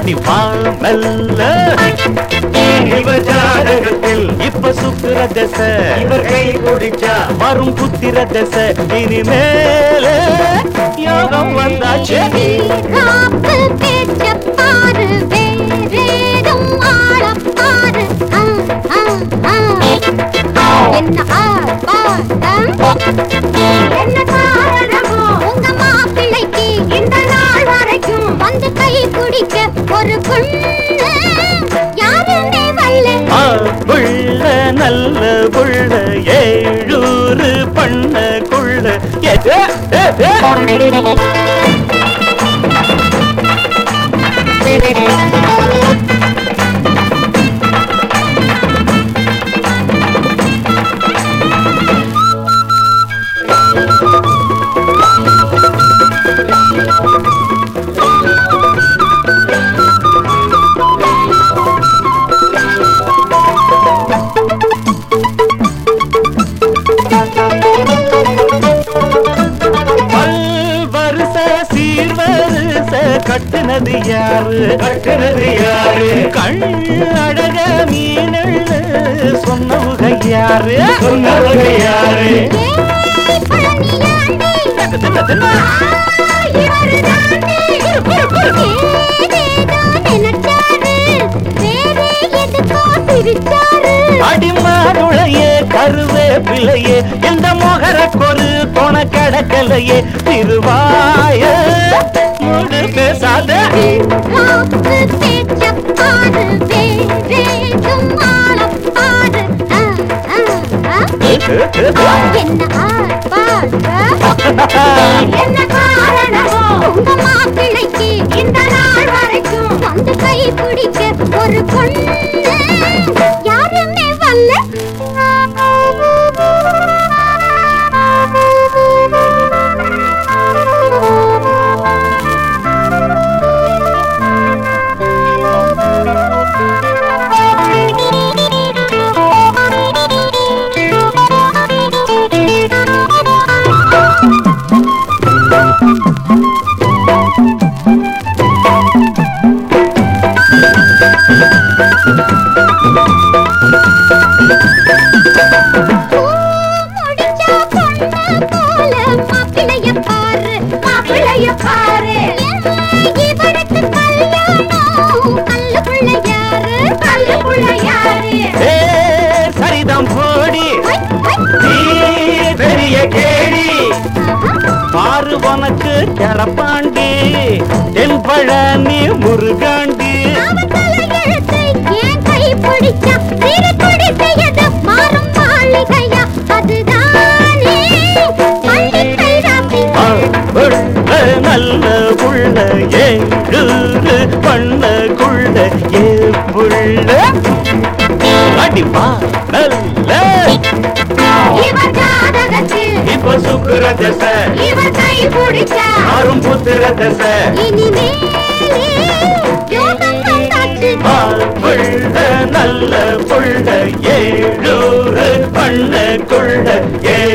அடி பால்ல இவர் ஜாதகத்தில் இப்ப சுத்துற தசை இவர் கை குடிச்சா வரும் புத்திர தசை இனிமேல யோகம் வந்தாச்சு பாரு வேறேதும் ஆளப்பாரு என்ன என்ன காரணமோ உங்க மாப்பிள்ளைக்கு இந்த நாள் வரைக்கும் வந்து கை பிடிக்க ஒரு பொண்ணு யாருமே வல்ல புள்ள நல்ல புள்ள ஏழூரு பண்ண குள்ள கட்டுனது யாரு கண் அழக மீனள்ளு சொன்னவுக யாரு அடிமாருளையே கருவேப்பிலையே இந்த மொகர கொரு தொண கடக்கலையே திருவாய மூடு பேசாத என்ன காரணமோ உங்க மாப்பிள்ளைக்கு இந்த நாள் வரைக்கும் வந்து கை பிடிக்க ஒரு பொண்ணு யாருமே வல்ல சரிதம் போடி பெரிய கேடி பாரு உனக்கு கிளப்பாண்டி தென்பழனி முருகாண்டி நல்ல புள்ள ஏழு பண்ண குள்ள ஏ புள்ள அடிப்பா நல்ல இப்ப சுக்குற தசை ஆறும் புத்திர தசை புள்ள நல்ல புள்ள ஏழூரு பண்ண குள்ள ஏ